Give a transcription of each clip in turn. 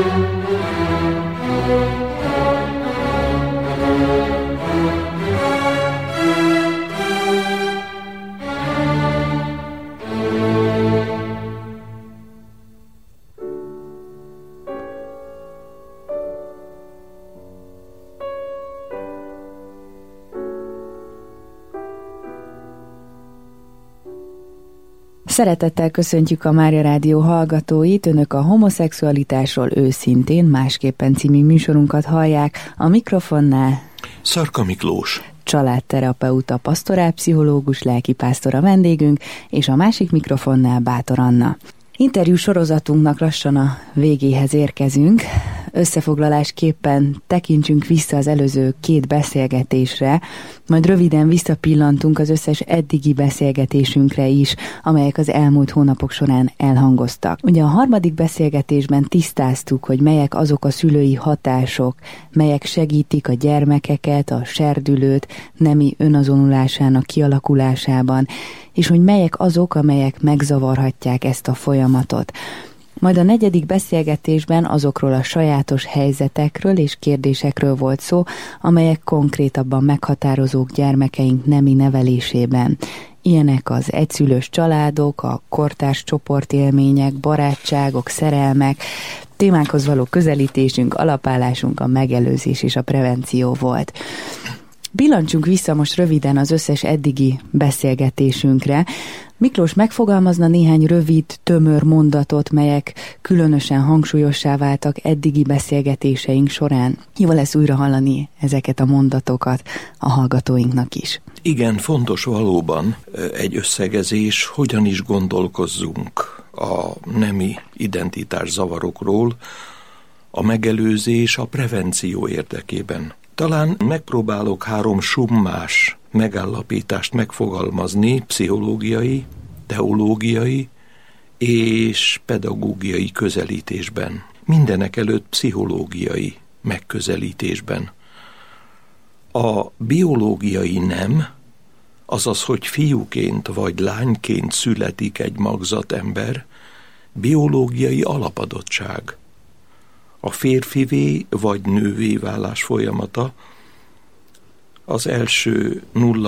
Szeretettel köszöntjük a Mária Rádió hallgatóit, önök a homoszexualitásról őszintén, másképpen című műsorunkat hallják, a mikrofonnál Szarka Miklós, családterapeuta, pastorálpszichológus, lelkipásztor a vendégünk, és a másik mikrofonnál Bátor Anna. Interjú sorozatunknak lassan a végéhez érkezünk. Összefoglalásképpen tekintsünk vissza az előző 2 beszélgetésre, majd röviden visszapillantunk az összes eddigi beszélgetésünkre is, amelyek az elmúlt hónapok során elhangoztak. Ugye a 3. beszélgetésben tisztáztuk, hogy melyek azok a szülői hatások, melyek segítik a gyermekeket, a serdülőt nemi önazonolásának kialakulásában, és hogy melyek azok, amelyek megzavarhatják ezt a folyamatot. Majd a 4. beszélgetésben azokról a sajátos helyzetekről és kérdésekről volt szó, amelyek konkrétabban meghatározók gyermekeink nemi nevelésében. Ilyenek az egyszülős családok, a kortárs csoportélmények, barátságok, szerelmek, témákhoz való közelítésünk, alapállásunk, a megelőzés és a prevenció volt. Billancsunk vissza most röviden az összes eddigi beszélgetésünkre. Miklós megfogalmazna néhány rövid, tömör mondatot, melyek különösen hangsúlyossá váltak eddigi beszélgetéseink során. Jó lesz újra hallani ezeket a mondatokat a hallgatóinknak is. Igen, fontos valóban egy összegezés, hogyan is gondolkozzunk a nemi identitás zavarokról, a megelőzés, a prevenció érdekében. Talán megpróbálok 3 summás megállapítást megfogalmazni pszichológiai, teológiai és pedagógiai közelítésben. Mindenek előtt pszichológiai megközelítésben. A biológiai nem, azaz, hogy fiúként vagy lányként születik egy magzat ember, biológiai alapadottság. A férfivé vagy nővé válás folyamata az első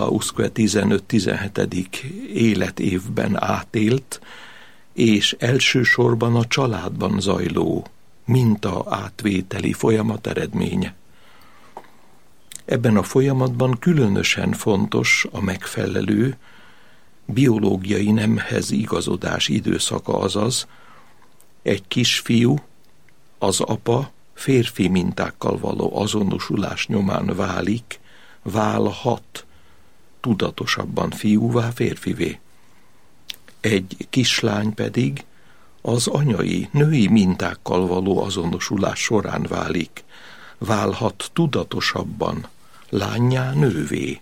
0-15-17. Életévben átélt, és elsősorban a családban zajló minta átvételi folyamat eredménye. Ebben a folyamatban különösen fontos a megfelelő biológiai nemhez igazodás időszaka, azaz egy kisfiú az apa férfi mintákkal való azonosulás nyomán válhat tudatosabban fiúvá, férfivé. Egy kislány pedig az anyai, női mintákkal való azonosulás során válhat tudatosabban lánnyá, nővé.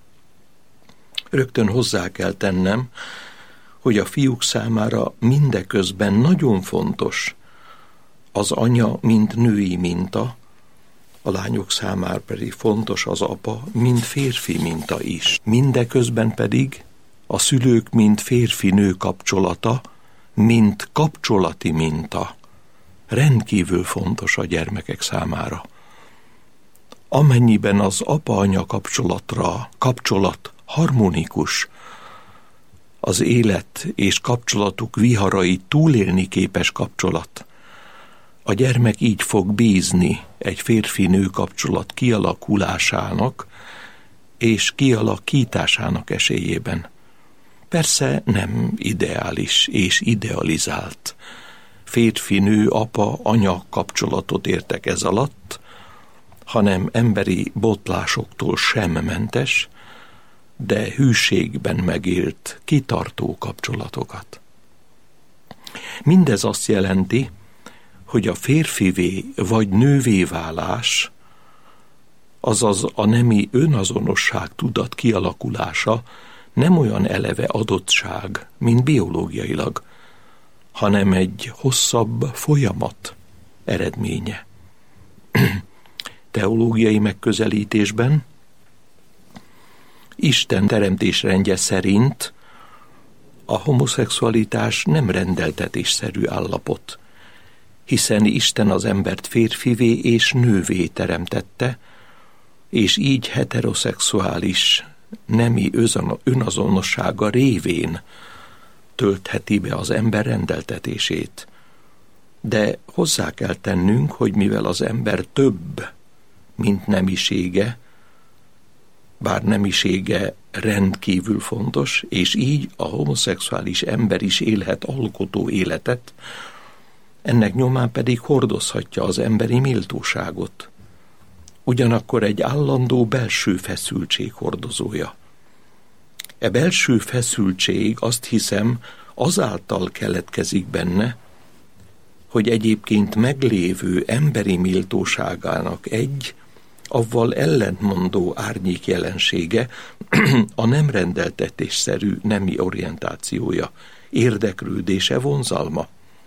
Rögtön hozzá kell tennem, hogy a fiúk számára mindeközben nagyon fontos az anya, mint női minta, a lányok számára pedig fontos az apa, mint férfi minta is. Mindeközben pedig a szülők, mint férfi-nő kapcsolata, mint kapcsolati minta rendkívül fontos a gyermekek számára. Amennyiben az apa-anya kapcsolat harmonikus, az élet és kapcsolatuk viharai túlélni képes kapcsolat, a gyermek így fog bízni egy férfi-nő kapcsolat kialakulásának és kialakításának esélyében. Persze nem ideális és idealizált férfi-nő, apa-anya kapcsolatot értek ez alatt, hanem emberi botlásoktól sem mentes, de hűségben megélt, kitartó kapcsolatokat. Mindez azt jelenti, hogy a férfivé vagy nővé válás, azaz a nemi önazonosság tudat kialakulása nem olyan eleve adottság, mint biológiailag, hanem egy hosszabb folyamat eredménye. Teológiai megközelítésben Isten teremtésrendje szerint a homoszexualitás nem rendeltetésszerű állapot. hiszen Isten az embert férfivé és nővé teremtette, és így heteroszexuális nemi önazonossága révén töltheti be az ember rendeltetését. De hozzá kell tennünk, hogy mivel az ember több, mint nemisége, bár nemisége rendkívül fontos, és így a homoszexuális ember is élhet alkotó életet, ennek nyomán pedig hordozhatja az emberi méltóságot. Ugyanakkor egy állandó belső feszültség hordozója. E belső feszültség, azt hiszem, azáltal keletkezik benne, hogy egyébként meglévő emberi méltóságának egy, avval ellentmondó árnyék jelensége a nem rendeltetésszerű nemi orientációja, érdeklődése, vonzalma.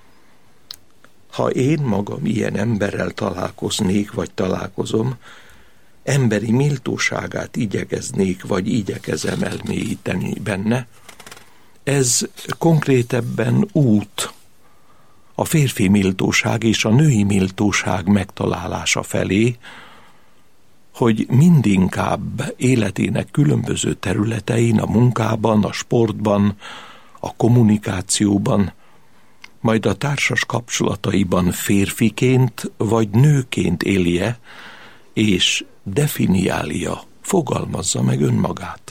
Ha én magam ilyen emberrel találkoznék, vagy találkozom, emberi méltóságát igyekeznék, vagy igyekezem elmélyíteni benne, ez konkrétebben út a férfi méltóság és a női méltóság megtalálása felé, hogy mindinkább életének különböző területein, a munkában, a sportban, a kommunikációban, majd a társas kapcsolataiban férfiként vagy nőként élje, és definiálja, fogalmazza meg önmagát.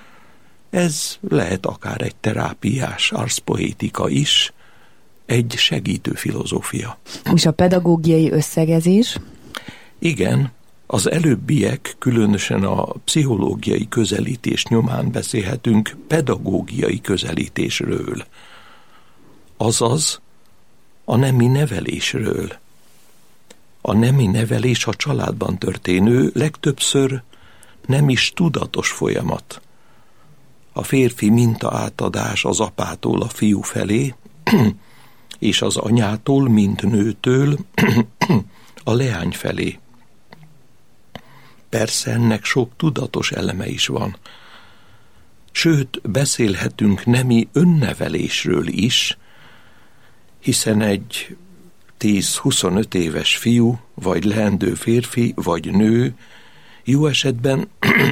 Ez lehet akár egy terápiás arszpoétika is, egy segítő filozófia. És a pedagógiai összegezés? Igen, az előbbiek, különösen a pszichológiai közelítés nyomán beszélhetünk pedagógiai közelítésről. Azaz a nemi nevelésről. A nemi nevelés a családban történő, legtöbbször nem is tudatos folyamat. A férfi mintaátadás az apától a fiú felé, és az anyától, mint nőtől a leány felé. Persze ennek sok tudatos eleme is van. Sőt, beszélhetünk nemi önnevelésről is, hiszen egy 10-25 éves fiú, vagy leendő férfi, vagy nő jó esetben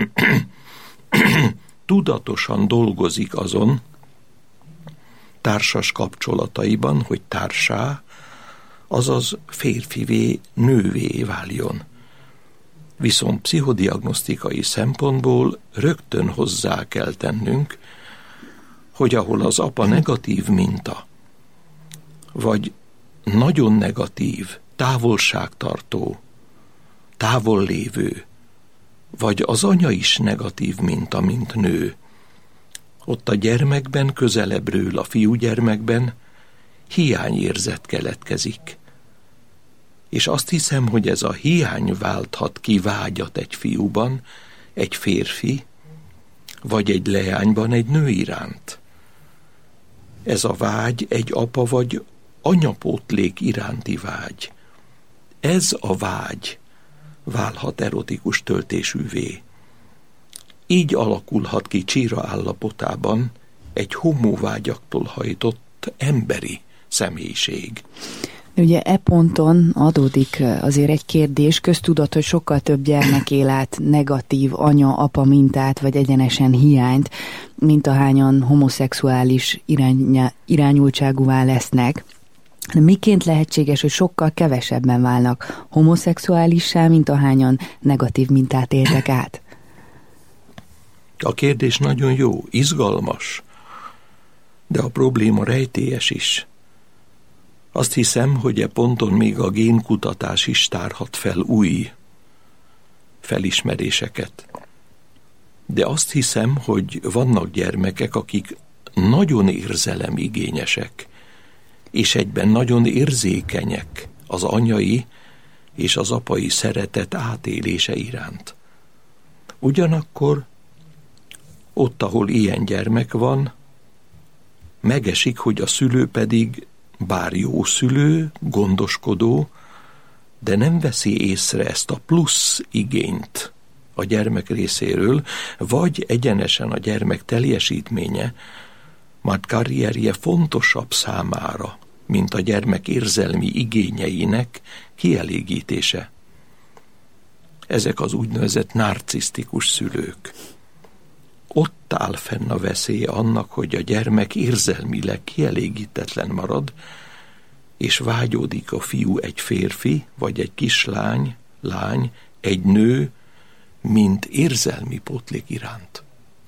tudatosan dolgozik azon társas kapcsolataiban, hogy társá, azaz férfivé, nővé váljon. Viszont pszichodiagnosztikai szempontból rögtön hozzá kell tennünk, hogy ahol az apa negatív minta, vagy nagyon negatív, távolságtartó, távollévő, vagy az anya is negatív minta, mint nő, ott a gyermekben, közelebbről a fiúgyermekben hiányérzet keletkezik. És azt hiszem, hogy ez a hiány válthat ki vágyat egy fiúban, egy férfi, vagy egy leányban egy nő iránt. Ez a vágy egy apa vagy anyapótlék iránti vágy. Ez a vágy válhat erotikus töltésűvé. Így alakulhat ki csíra állapotában egy homovágyaktól hajtott emberi személyiség. Ugye e ponton adódik azért egy kérdés, köztudat, hogy sokkal több gyermek él át negatív anya-apa mintát, vagy egyenesen hiányt, mint ahányan homoszexuális irányultságúvá lesznek. De miként lehetséges, hogy sokkal kevesebben válnak homoszexuálissá, mint ahányan negatív mintát éltek át? A kérdés nagyon jó, izgalmas, de a probléma rejtélyes is. Azt hiszem, hogy e ponton még a génkutatás is tárhat fel új felismeréseket. De azt hiszem, hogy vannak gyermekek, akik nagyon érzelemigényesek, és egyben nagyon érzékenyek az anyai és az apai szeretet átélése iránt. Ugyanakkor ott, ahol ilyen gyermek van, megesik, hogy a szülő pedig bár jó szülő, gondoskodó, de nem veszi észre ezt a plusz igényt a gyermek részéről, vagy egyenesen a gyermek teljesítménye, majd karrierje fontosabb számára, mint a gyermek érzelmi igényeinek kielégítése. Ezek az úgynevezett narcisztikus szülők. Ott áll fenn a veszélye annak, hogy a gyermek érzelmileg kielégítetlen marad, és vágyódik a fiú egy férfi, vagy egy kislány, lány, egy nő, mint érzelmi pótlék iránt.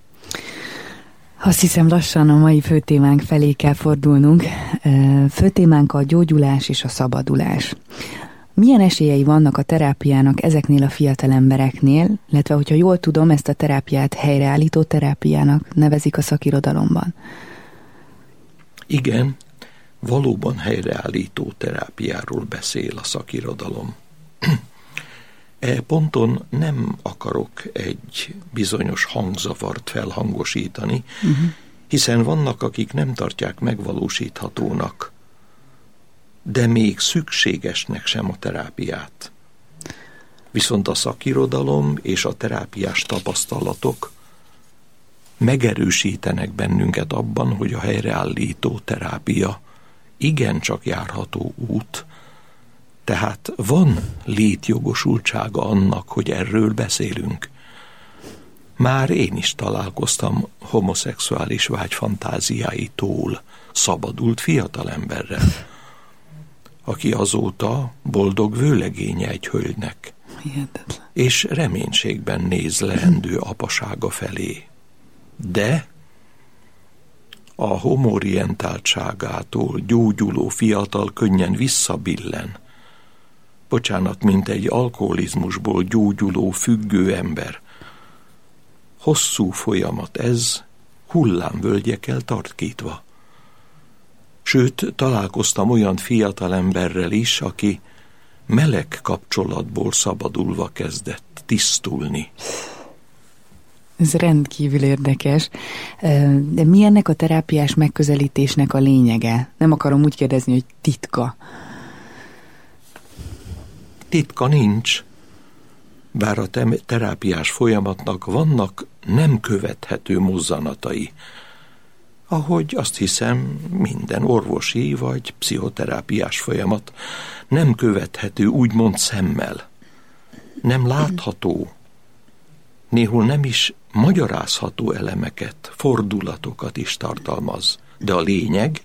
Azt hiszem, lassan a mai főtémánk felé kell fordulnunk. Főtémánk a gyógyulás és a szabadulás. Milyen esélyei vannak a terápiának ezeknél a fiatal embereknél, illetve, hogyha jól tudom, ezt a terápiát helyreállító terápiának nevezik a szakirodalomban? Igen, valóban helyreállító terápiáról beszél a szakirodalom. Ponton nem akarok egy bizonyos hangzavart felhangosítani, hiszen vannak, akik nem tartják megvalósíthatónak, de még szükségesnek sem a terápiát. Viszont a szakirodalom és a terápiás tapasztalatok megerősítenek bennünket abban, hogy a helyreállító terápia igencsak járható út, tehát van létjogosultsága annak, hogy erről beszélünk. Már én is találkoztam homoszexuális vágyfantáziáitól szabadult fiatalemberrel, aki azóta boldog vőlegénye egy hölgynek, és reménységben néz leendő apasága felé. De a homorientáltságától gyógyuló fiatal könnyen visszabillen. Bocsánat, mint egy alkoholizmusból gyógyuló függő ember. Hosszú folyamat ez, hullámvölgyekkel tartkítva. Sőt, találkoztam olyan fiatalemberrel is, aki meleg kapcsolatból szabadulva kezdett tisztulni. Ez rendkívül érdekes. De mi ennek a terápiás megközelítésnek a lényege? Nem akarom úgy kérdezni, hogy titka. Titka nincs, bár a terápiás folyamatnak vannak nem követhető mozzanatai, ahogy azt hiszem minden orvosi vagy pszichoterápiás folyamat nem követhető úgymond szemmel, nem látható, néhol nem is magyarázható elemeket, fordulatokat is tartalmaz. De a lényeg,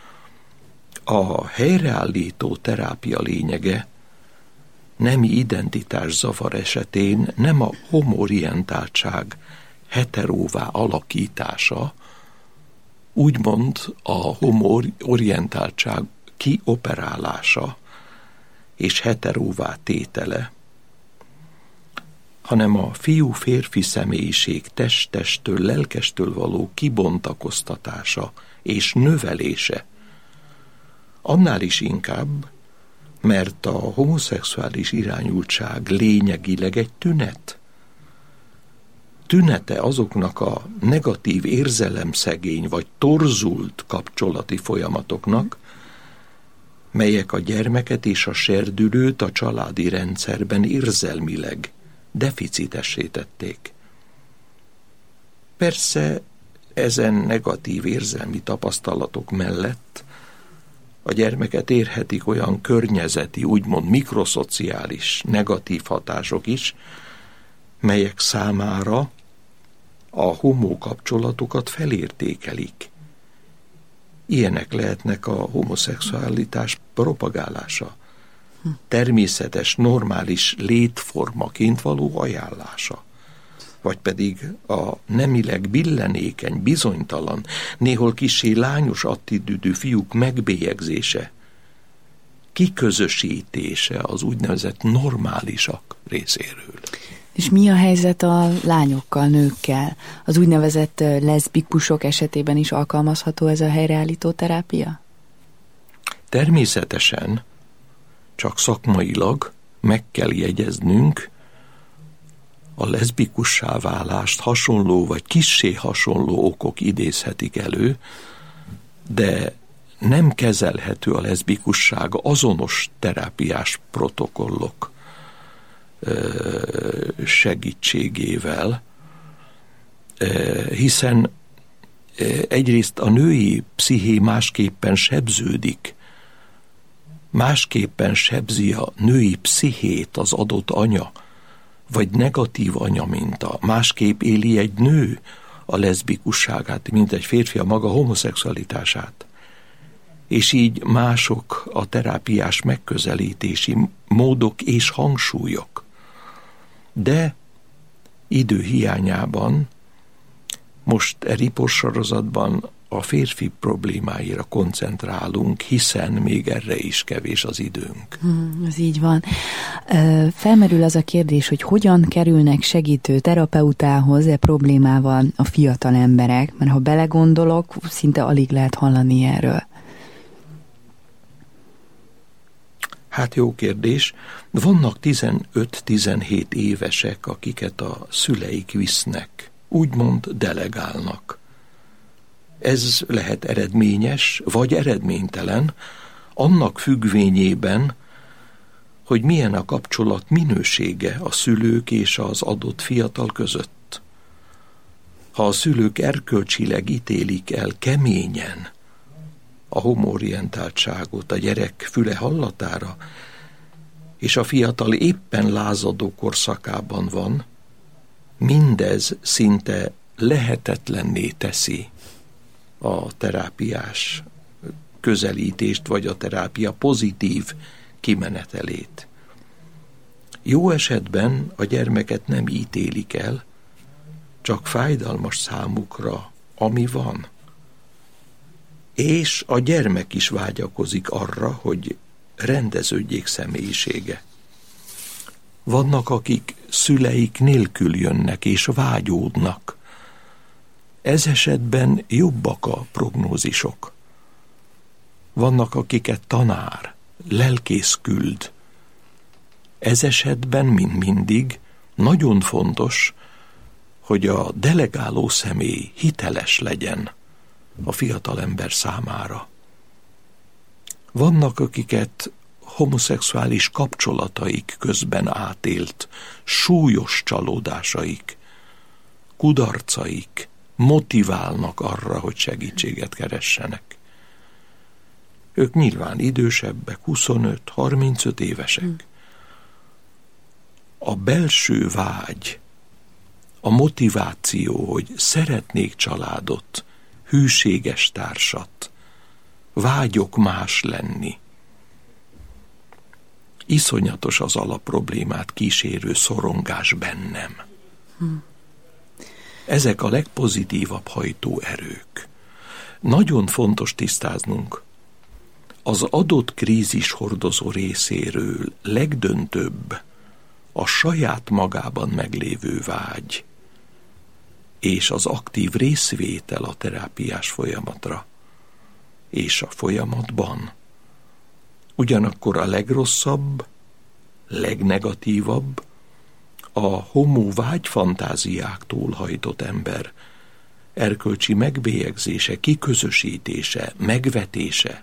a helyreállító terápia lényege nemi identitászavar esetén nem a homorientáltság heteróvá alakítása, úgymond a homorientáltság kioperálása és heteróvá tétele, hanem a fiú-férfi személyiség test-testtől, lelkestől való kibontakoztatása és növelése. Annál is inkább, mert a homoszexuális irányultság lényegileg egy tünet. Tünete azoknak a negatív érzelemszegény vagy torzult kapcsolati folyamatoknak, melyek a gyermeket és a serdülőt a családi rendszerben érzelmileg deficitessé tették. Persze ezen negatív érzelmi tapasztalatok mellett a gyermeket érhetik olyan környezeti, úgymond mikroszociális negatív hatások is, melyek számára a homó kapcsolatokat felértékelik. Ilyenek lehetnek a homoszexualitás propagálása, természetes, normális létformaként való ajánlása, vagy pedig a nemileg billenékeny, bizonytalan, néhol kissé lányos attitűdű fiúk megbélyegzése, kiközösítése az úgynevezett normálisak részéről. És mi a helyzet a lányokkal, nőkkel? Az úgynevezett leszbikusok esetében is alkalmazható ez a helyreállító terápia? Természetesen, csak szakmailag meg kell jegyeznünk, a leszbikussá válást hasonló vagy kissé hasonló okok idézhetik elő, de nem kezelhető a leszbikusság azonos terápiás protokollok segítségével, hiszen egyrészt a női psziché másképpen sebződik, másképpen sebzi a női pszichét az adott anya, vagy negatív anyaminta, másképp éli egy nő a leszbikusságát, mint egy férfi a maga homoszexualitását. És így mások a terápiás megközelítési módok és hangsúlyok. De idő hiányában most riportsorozatban a férfi problémáira koncentrálunk, hiszen még erre is kevés az időnk. Ez így van. Felmerül az a kérdés, hogy hogyan kerülnek segítő terapeutához problémával a fiatal emberek, mert ha belegondolok, szinte alig lehet hallani erről. Hát jó kérdés. Vannak 15-17 évesek, akiket a szüleik visznek, úgymond delegálnak. Ez lehet eredményes, vagy eredménytelen, annak függvényében, hogy milyen a kapcsolat minősége a szülők és az adott fiatal között. Ha a szülők erkölcsileg ítélik el keményen a homoorientáltságot a gyerek füle hallatára, és a fiatal éppen lázadó korszakában van, mindez szinte lehetetlenné teszi a terápiás közelítést, vagy a terápia pozitív kimenetelét. Jó esetben a gyermeket nem ítélik el, csak fájdalmas számukra, ami van. És a gyermek is vágyakozik arra, hogy rendeződjék személyisége. Vannak, akik szüleik nélkül jönnek és vágyódnak. Ez esetben jobbak a prognózisok. Vannak, akiket tanár, lelkész küld. Ez esetben, mint mindig, nagyon fontos, hogy a delegáló személy hiteles legyen a fiatalember számára. Vannak, akiket homoszexuális kapcsolataik közben átélt súlyos csalódásaik, kudarcaik motiválnak arra, hogy segítséget keressenek. Ők nyilván idősebbek, 25-35 évesek. A belső vágy, a motiváció, hogy szeretnék családot, hűséges társat, vágyok más lenni. Iszonyatos az alapproblémát kísérő szorongás bennem. Ezek a legpozitívabb hajtóerők. Nagyon fontos tisztáznunk, az adott krízis hordozó részéről legdöntőbb a saját magában meglévő vágy és az aktív részvétel a terápiás folyamatra és a folyamatban. Ugyanakkor a legrosszabb, legnegatívabb a homo vágyfantáziáktól hajtott ember erkölcsi megbélyegzése, kiközösítése, megvetése.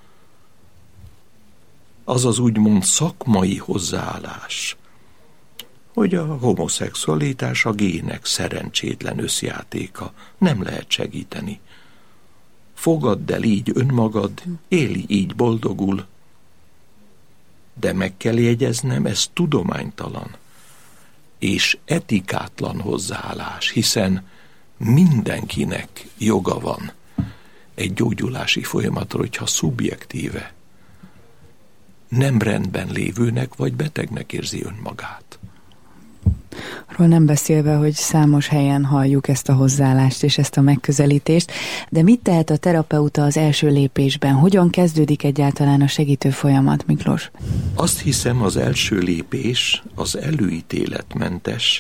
Az az úgymond szakmai hozzáállás, hogy a homoszexualitás a gének szerencsétlen összjátéka, nem lehet segíteni. Fogadd el így önmagad, éli így boldogul, de meg kell jegyeznem, ez tudománytalan és etikátlan hozzáállás, hiszen mindenkinek joga van egy gyógyulási folyamatra, hogyha szubjektíve nem rendben lévőnek vagy betegnek érzi önmagát. Arról nem beszélve, hogy számos helyen halljuk ezt a hozzáállást és ezt a megközelítést, de mit tehet a terapeuta az első lépésben? Hogyan kezdődik egyáltalán a segítő folyamat, Miklós? Azt hiszem, az első lépés az előítéletmentes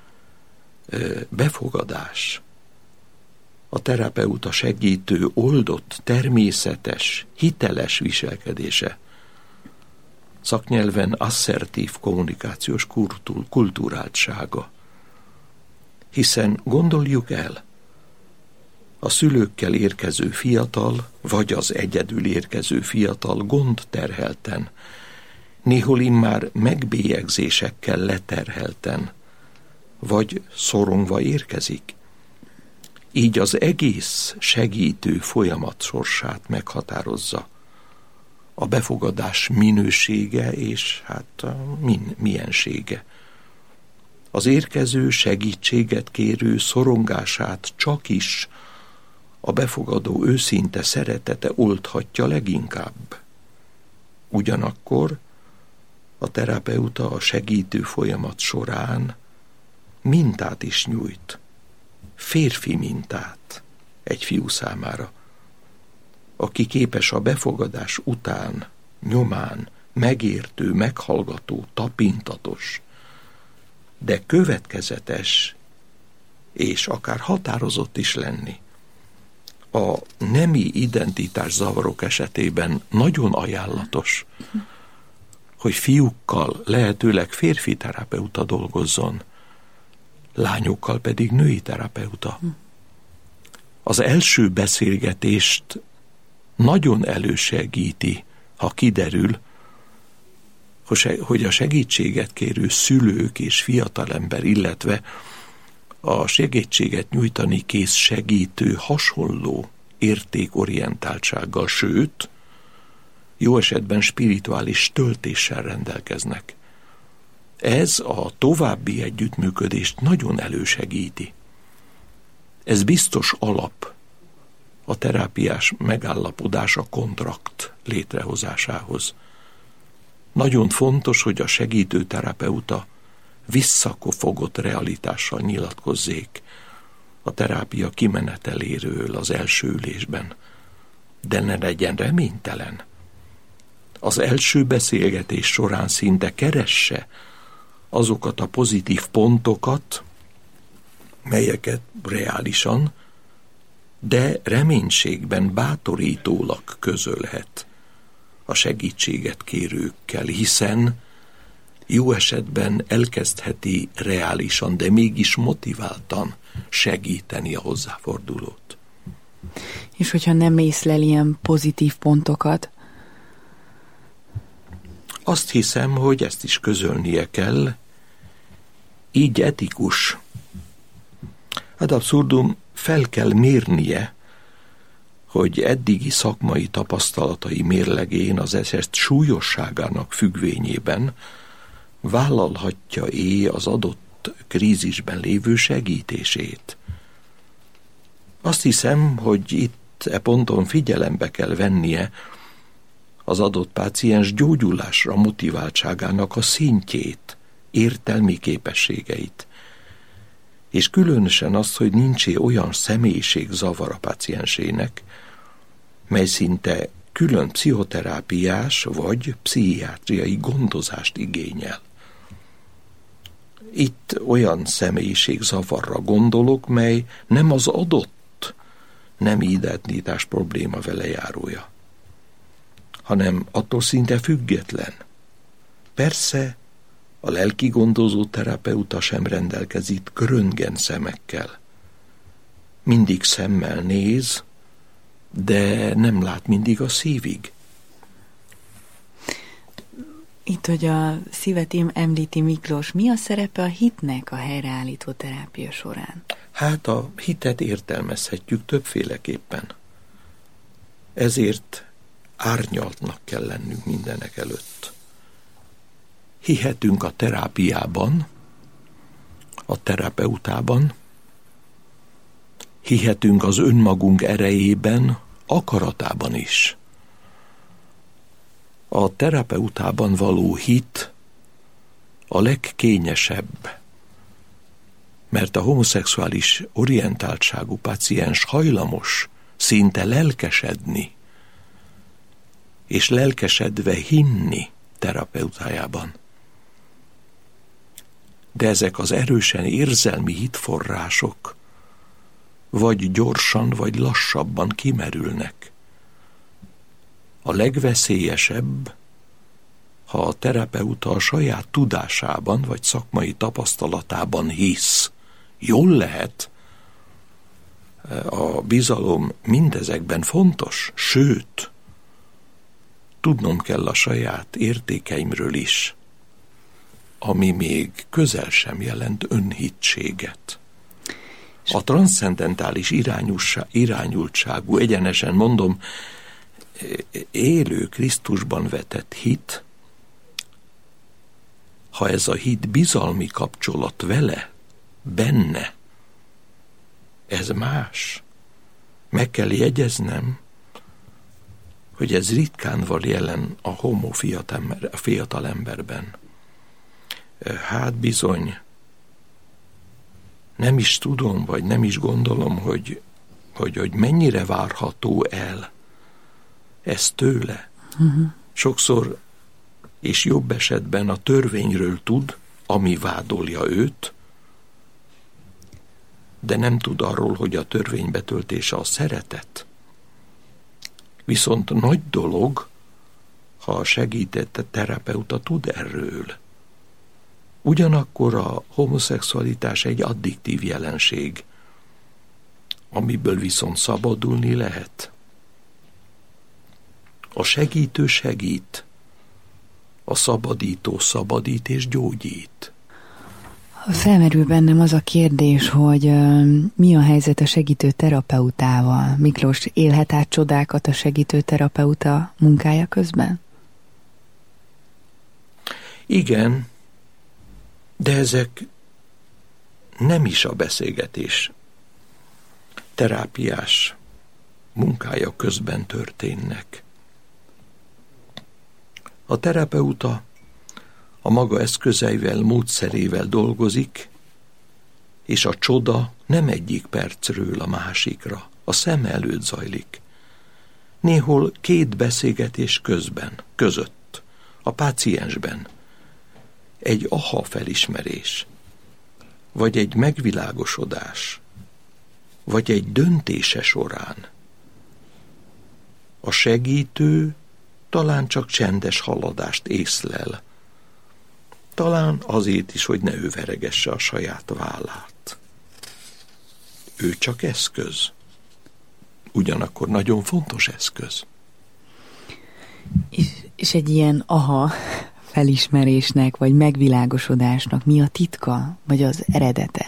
befogadás. A terapeuta segítő oldott, természetes, hiteles viselkedése. Szaknyelven asszertív kommunikációs kulturáltsága. Hiszen gondoljuk el, a szülőkkel érkező fiatal, vagy az egyedül érkező fiatal gondterhelten, néhol immár megbélyegzésekkel leterhelten, vagy szorongva érkezik. Így az egész segítő folyamat sorsát meghatározza a befogadás minősége és hát miensége. Az érkező, segítséget kérő szorongását csak is a befogadó őszinte szeretete oldhatja leginkább. Ugyanakkor a terapeuta a segítő folyamat során mintát is nyújt, férfi mintát egy fiú számára, aki képes a befogadás után, nyomán, megértő, meghallgató, tapintatos, de következetes és akár határozott is lenni. A nemi identitás zavarok esetében nagyon ajánlatos, hogy fiúkkal lehetőleg férfi terapeuta dolgozzon, lányokkal pedig női terapeuta. Az első beszélgetést nagyon elősegíti, ha kiderül, hogy a segítséget kérő szülők és fiatalember, illetve a segítséget nyújtani kész segítő hasonló értékorientáltsággal, sőt, jó esetben spirituális töltéssel rendelkeznek. Ez a további együttműködést nagyon elősegíti. Ez biztos alap a terápiás megállapodás, a kontrakt létrehozásához. Nagyon fontos, hogy a segítő terapeuta visszafogott realitással nyilatkozzék a terápia kimeneteléről az első ülésben, de ne legyen reménytelen. Az első beszélgetés során szinte keresse azokat a pozitív pontokat, melyeket reálisan, de reménységben bátorítólag közölhet a segítséget kérőkkel, hiszen jó esetben elkezdheti reálisan, de mégis motiváltan segíteni a hozzáfordulót. És hogyha nem észlel ilyen pozitív pontokat? Azt hiszem, hogy ezt is közölnie kell, így etikus. Ad abszurdum, fel kell mérnie, hogy eddigi szakmai tapasztalatai mérlegén az eset súlyosságának függvényében vállalhatja-e az adott krízisben lévő segítését. Azt hiszem, hogy itt e ponton figyelembe kell vennie az adott páciens gyógyulásra motiváltságának a szintjét, értelmi képességeit, és különösen azt, hogy nincs olyan személyiségzavar a páciensének, mely szinte külön pszichoterápiás vagy pszichiátriai gondozást igényel. Itt olyan személyiségzavarra gondolok, mely nem az adott nemi identitás probléma velejárója, hanem attól szinte független. Persze a lelki gondozó terapeuta sem rendelkezik röntgen szemekkel. Mindig szemmel néz, de nem lát mindig a szívig. Itt, hogy a szívet említi Miklós, mi a szerepe a hitnek a helyreállító terápia során? Hát a hitet értelmezhetjük többféleképpen. Ezért árnyaltnak kell lennünk mindenek előtt. Hihetünk a terápiában, a terapeutában, hihetünk az önmagunk erejében, akaratában is. A terapeutában való hit a legkényesebb, mert a homoszexuális orientáltságú páciens hajlamos szinte lelkesedni, és lelkesedve hinni terapeutájában. De ezek az erősen érzelmi hitforrások vagy gyorsan, vagy lassabban kimerülnek. A legveszélyesebb, ha a terapeuta a saját tudásában, vagy szakmai tapasztalatában hisz. Jól lehet, a bizalom mindezekben fontos, sőt, tudnom kell a saját értékeimről is, ami még közel sem jelent önhittséget. A transzcendentális irányultságú, egyenesen mondom, élő Krisztusban vetett hit, ha ez a hit bizalmi kapcsolat vele, benne, ez más. Meg kell jegyeznem, hogy ez ritkán van jelen a homo fiatal emberben. Hát bizony, nem is tudom, vagy nem is gondolom, hogy mennyire várható el ez tőle. Sokszor, és jobb esetben a törvényről tud, ami vádolja őt, de nem tud arról, hogy a törvény betöltése a szeretet. Viszont nagy dolog, ha a segített terapeuta tud erről. Ugyanakkor a homoszexualitás egy addiktív jelenség, amiből viszont szabadulni lehet. A segítő segít, a szabadító szabadít és gyógyít. Felmerül bennem az a kérdés, hogy mi a helyzet a segítő terapeutával? Miklós, élhet át csodákat a segítő terapeuta munkája közben? Igen, de ezek nem is a beszélgetés terápiás munkája közben történnek. A terapeuta a maga eszközeivel, módszerével dolgozik, és a csoda nem egyik percről a másikra, a szem előtt zajlik. Néhol 2 beszélgetés között, a páciensben egy aha felismerés, vagy egy megvilágosodás, vagy egy döntése során. A segítő talán csak csendes haladást észlel, talán azért is, hogy ne ő veregesse a saját vállát. Ő csak eszköz. Ugyanakkor nagyon fontos eszköz. És egy ilyen aha felismerésnek, vagy megvilágosodásnak mi a titka, vagy az eredete?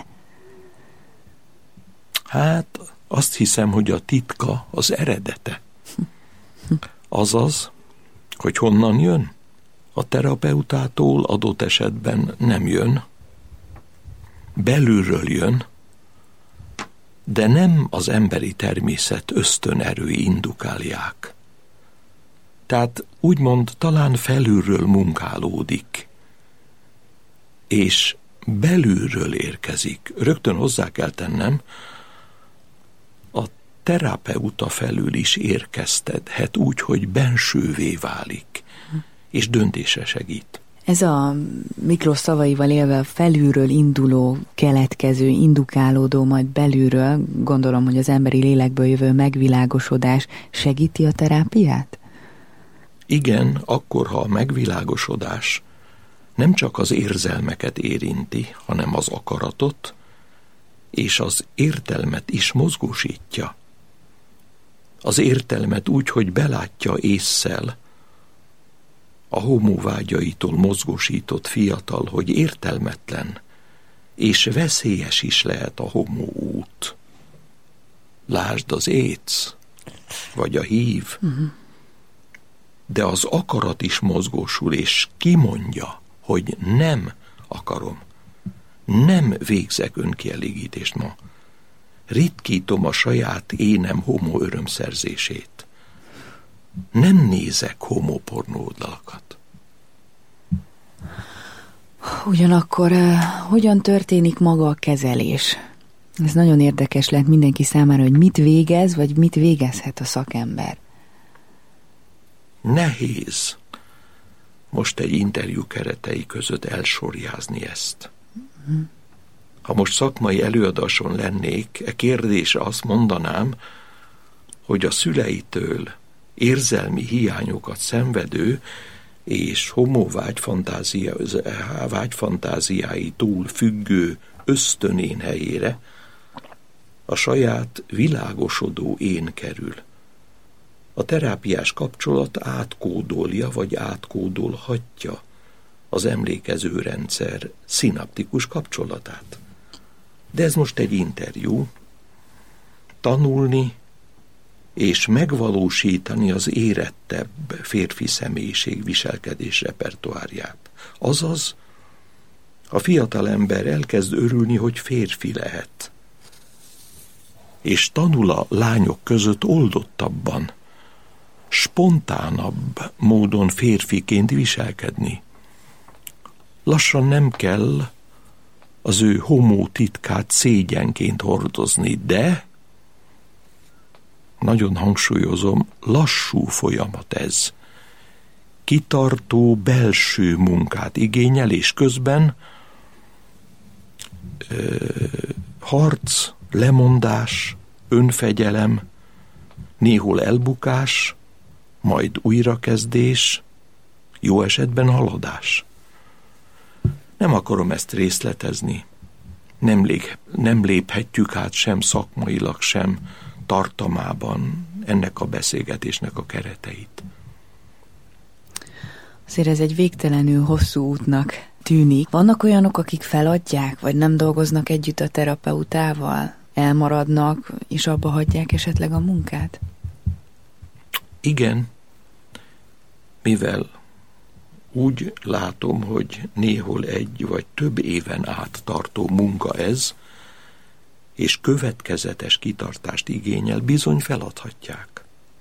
Hát azt hiszem, hogy a titka az eredete. Azaz, hogy honnan jön? A terapeutától adott esetben nem jön, belülről jön, de nem az emberi természet ösztönerői indukálják. Tehát úgymond talán felülről munkálódik, és belülről érkezik. Rögtön hozzá kell tennem, a terapeuta felül is érkeztethet úgy, hogy bensővé válik, és döntésre segít. Ez a Miklós szavaival élve felülről induló, keletkező, indukálódó, majd belülről, gondolom, hogy az emberi lélekből jövő megvilágosodás segíti a terápiát? Igen, akkor, ha a megvilágosodás nem csak az érzelmeket érinti, hanem az akaratot, és az értelmet is mozgósítja. Az értelmet úgy, hogy belátja ésszel, a homóvágyaitól mozgósított fiatal, hogy értelmetlen és veszélyes is lehet a homó út. Lásd az AIDS, vagy a HIV. De az akarat is mozgósul, és kimondja, hogy nem akarom. Nem végzek önkielégítést ma. Ritkítom a saját énem homo örömszerzését. Nem nézek homopornó oldalakat. Ugyanakkor hogyan történik maga a kezelés? Ez nagyon érdekes lehet mindenki számára, hogy mit végez, vagy mit végezhet a szakember. Nehéz most egy interjú keretei között elsorjázni ezt. Ha most szakmai előadáson lennék, a kérdésre azt mondanám, hogy a szüleitől érzelmi hiányokat szenvedő és homo vágyfantáziáitól függő ösztönén helyére a saját világosodó én kerül. A terápiás kapcsolat átkódolja vagy átkódolhatja az emlékező rendszer szinaptikus kapcsolatát. De ez most egy interjú. Tanulni és megvalósítani az érettebb férfi személyiség viselkedés repertoárját. Azaz, a fiatal ember elkezd örülni, hogy férfi lehet, és tanul a lányok között oldottabban, spontánabb módon férfiként viselkedni. Lassan nem kell az ő homó titkát szégyenként hordozni, de, nagyon hangsúlyozom, lassú folyamat ez. Kitartó belső munkát igényel, és közben harc, lemondás, önfegyelem, néhol elbukás, majd újrakezdés, jó esetben haladás. Nem akarom ezt részletezni. Nem léphetjük át sem szakmailag, sem tartalmában ennek a beszélgetésnek a kereteit. Azért ez egy végtelenül hosszú útnak tűnik. Vannak olyanok, akik feladják, vagy nem dolgoznak együtt a terapeutával? Elmaradnak, és abba hagyják esetleg a munkát? Igen, mivel úgy látom, hogy néhol egy vagy több éven át tartó munka ez, és következetes kitartást igényel, bizony feladhatják.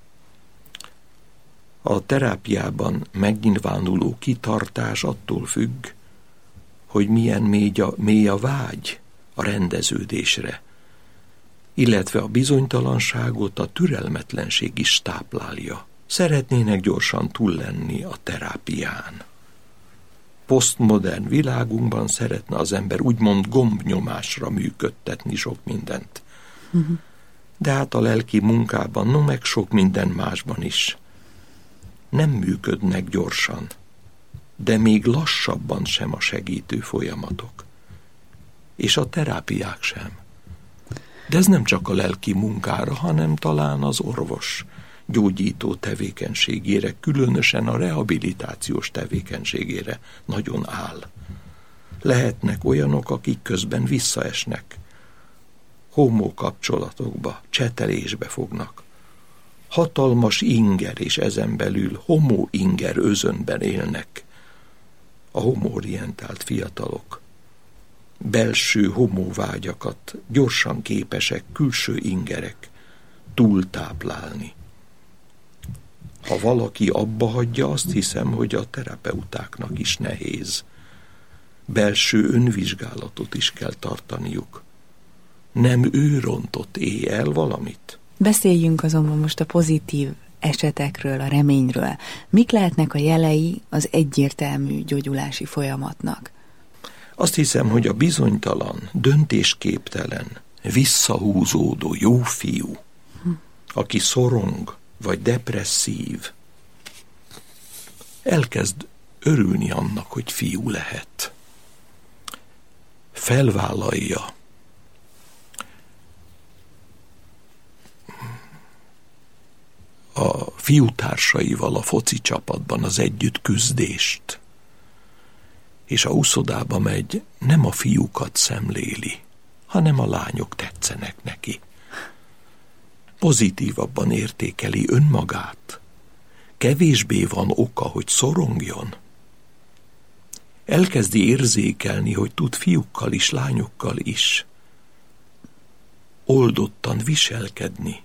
A terápiában megnyilvánuló kitartás attól függ, hogy milyen mély a vágy a rendeződésre, illetve a bizonytalanságot a türelmetlenség is táplálja. Szeretnének gyorsan túl lenni a terápián. Posztmodern világunkban szeretne az ember úgymond gombnyomásra működtetni sok mindent. De hát a lelki munkában, meg sok minden másban is nem működnek gyorsan, de még lassabban sem a segítő folyamatok. És a terápiák sem. De ez nem csak a lelki munkára, hanem talán az orvos gyógyító tevékenységére, különösen a rehabilitációs tevékenységére nagyon áll. Lehetnek olyanok, akik közben visszaesnek, homó kapcsolatokba, csetelésbe fognak. Hatalmas inger és ezen belül homó inger özönben élnek a homoorientált fiatalok. Belső homóvágyakat gyorsan képesek külső ingerek túltáplálni. Ha valaki abba hagyja, azt hiszem, hogy a terapeutáknak is nehéz. Belső önvizsgálatot is kell tartaniuk. Nem ő rontott el valamit? Beszéljünk azonban most a pozitív esetekről, a reményről. Mik lehetnek a jelei az egyértelmű gyógyulási folyamatnak? Azt hiszem, hogy a bizonytalan, döntésképtelen, visszahúzódó jó fiú, aki szorong vagy depresszív, elkezd örülni annak, hogy fiú lehet. Felvállalja a fiútársaival a foci csapatban az együtt küzdést, és a uszodába megy, nem a fiúkat szemléli, hanem a lányok tetszenek neki. Pozitívabban értékeli önmagát, kevésbé van oka, hogy szorongjon. Elkezdi érzékelni, hogy tud fiúkkal is, lányokkal is oldottan viselkedni.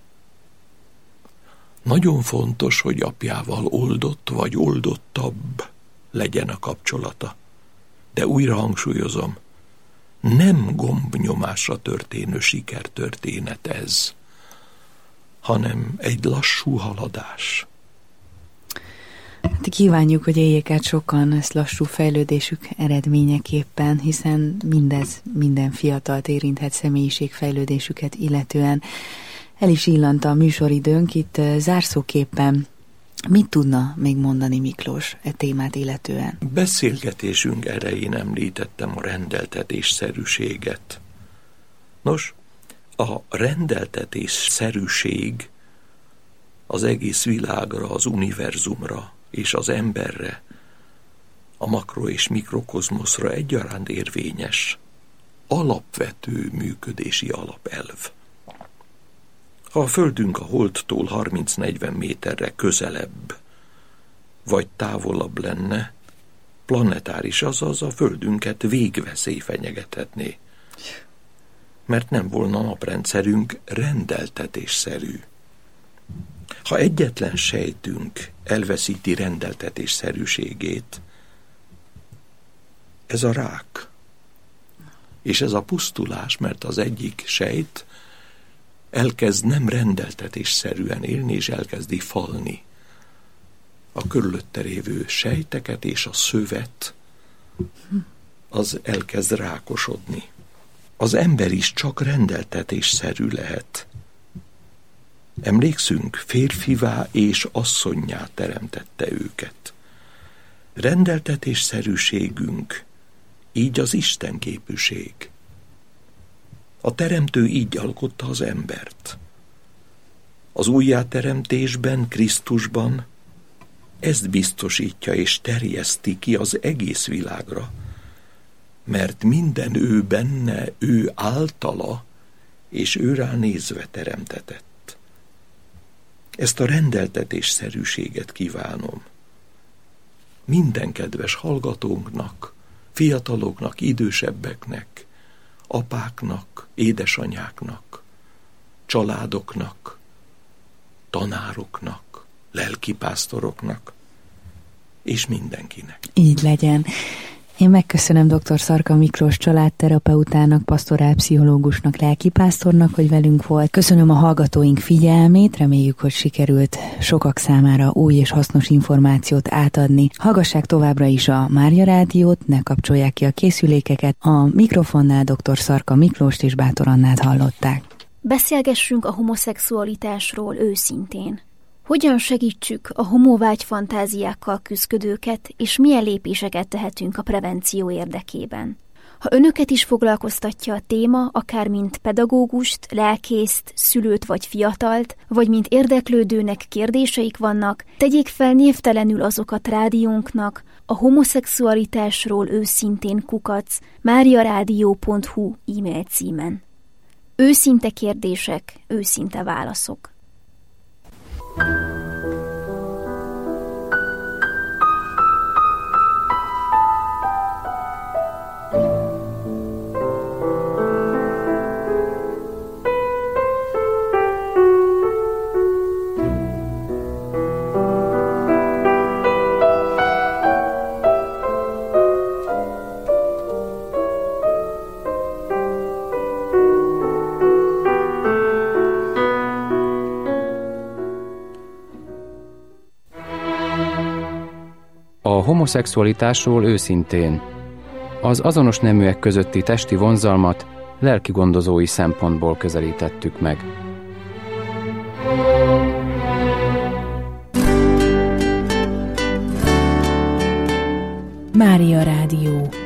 Nagyon fontos, hogy apjával oldott vagy oldottabb legyen a kapcsolata. De újra hangsúlyozom, nem gombnyomásra történő sikertörténet ez, hanem egy lassú haladás. Hát kívánjuk, hogy éljék át sokan ezt lassú fejlődésük eredményeképpen, hiszen mindez minden fiatalt érinthet személyiségfejlődésüket illetően. El is illant a műsoridőnk, itt zárszóképpen mit tudna még mondani Miklós e témát illetően? Beszélgetésünk elején említettem a rendeltetésszerűséget. Nos, a rendeltetésszerűség az egész világra, az univerzumra és az emberre, a makro- és mikrokozmoszra egyaránt érvényes, alapvető működési alapelv. Ha a Földünk a Holdtól 30-40 méterre közelebb, vagy távolabb lenne, planetáris, azaz a Földünket végveszély fenyegethetné, mert nem volna naprendszerünk rendeltetésszerű. Ha egyetlen sejtünk elveszíti rendeltetésszerűségét, ez a rák, és ez a pusztulás, mert az egyik sejt elkezd nem rendeltetésszerűen élni, és elkezdi falni a körülötte lévő sejteket, és a szövet az elkezd rákosodni. Az ember is csak rendeltetésszerű lehet. Emlékszünk, férfivá és asszonnyá teremtette őket. Rendeltetésszerűségünk, így az istenképűség. A teremtő így alkotta az embert. Az újjáteremtésben, Krisztusban ezt biztosítja és terjeszti ki az egész világra, mert minden ő benne, ő általa, és ő rá nézve teremtetett. Ezt a rendeltetésszerűséget kívánom minden kedves hallgatónknak, fiataloknak, idősebbeknek, apáknak, édesanyáknak, családoknak, tanároknak, lelkipásztoroknak, és mindenkinek. Így legyen. Én megköszönöm dr. Szarka Miklós családterapeutának, pastorálpszichológusnak, lelkipásztornak, hogy velünk volt. Köszönöm a hallgatóink figyelmét, reméljük, hogy sikerült sokak számára új és hasznos információt átadni. Hallgassák továbbra is a Mária Rádiót, ne kapcsolják ki a készülékeket. A mikrofonnál dr. Szarka Miklóst és Bátor Annát hallották. Beszélgessünk a homoszexualitásról őszintén. Hogyan segítsük a homovágy fantáziákkal küzdködőket, és milyen lépéseket tehetünk a prevenció érdekében? Ha önöket is foglalkoztatja a téma, akár mint pedagógust, lelkészt, szülőt vagy fiatalt, vagy mint érdeklődőnek kérdéseik vannak, tegyék fel névtelenül azokat rádiónknak a homoszexualitásról őszintén @mariaradio.hu e-mail címen. Őszinte kérdések, őszinte válaszok. A homoszexualitásról őszintén. Az azonos neműek közötti testi vonzalmat lelkigondozói szempontból közelítettük meg. Mária Rádió.